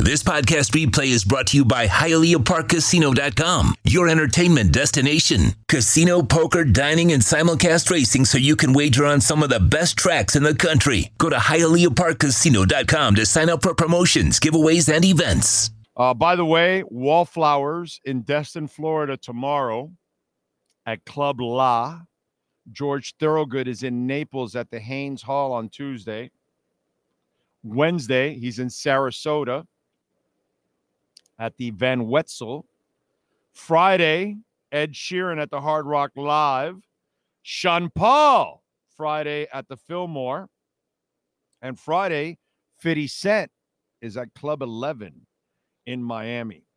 This podcast replay is brought to you by HialeahParkCasino.com, your entertainment destination. Casino, poker, dining, and simulcast racing so you can wager on some of the best tracks in the country. Go to HialeahParkCasino.com to sign up for promotions, giveaways, and events. By the way, Wallflowers in Destin, Florida tomorrow at Club La. George Thorogood is in Naples at the Haynes Hall on Tuesday. Wednesday, he's in Sarasota at the Van Wetzel. Friday, Ed Sheeran at the Hard Rock Live. Sean Paul, Friday at the Fillmore. And Friday, 50 Cent is at Club 11 in Miami.